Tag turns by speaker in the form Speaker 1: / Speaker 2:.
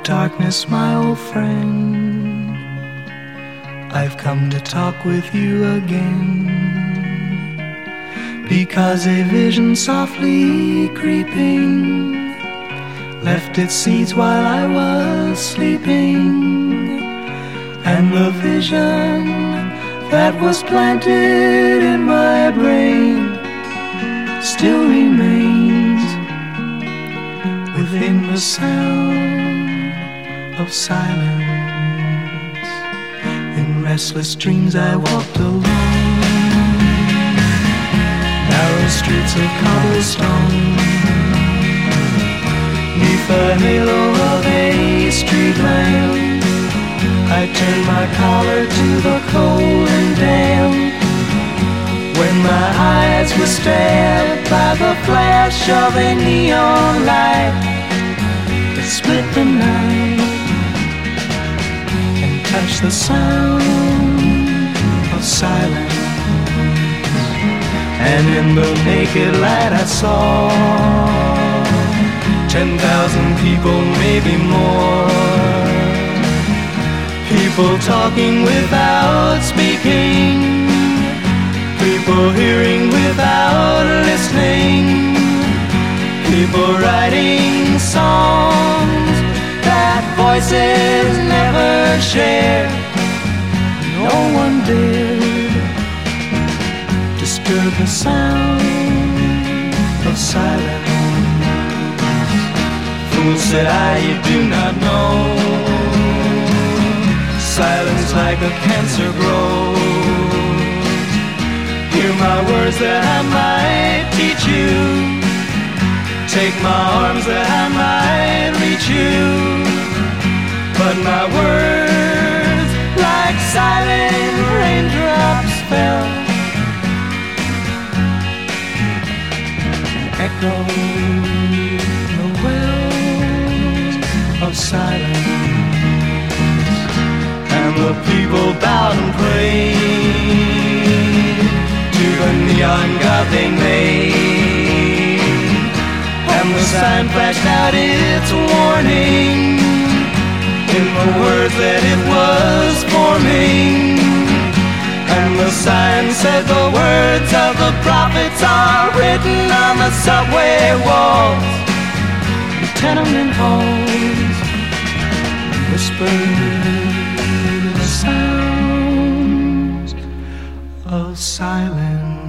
Speaker 1: Darkness, my old friend, I've come to talk with you again, because a vision softly creeping left its seeds while I was sleeping, and the vision that was planted in my brain still remains within the sound of silence. In restless dreams I walked alone, narrow streets of cobblestone, neath the halo of a street lamp. I turned my collar to the cold and damp, when my eyes were stabbed by the flash of a neon light that split the night and touched the sound of silence. And in the naked light I saw 10,000 people, maybe more, people talking without speaking, people hearing without listening, people writing songs that voices never share. No one dared disturb the sound of silence. Fool, said I, you do not know, silence like a cancer grows. Hear my words that I might teach you, take my arms that I might reach you, but my words like silent raindrops fell, echoed the wells of silence. And the people bowed and prayed to the neon god they made, and the sign flashed out its warning in the words that it was forming. And the sign said the words of the prophets are written on the subway walls, the tenement halls, whispered the sounds of silence.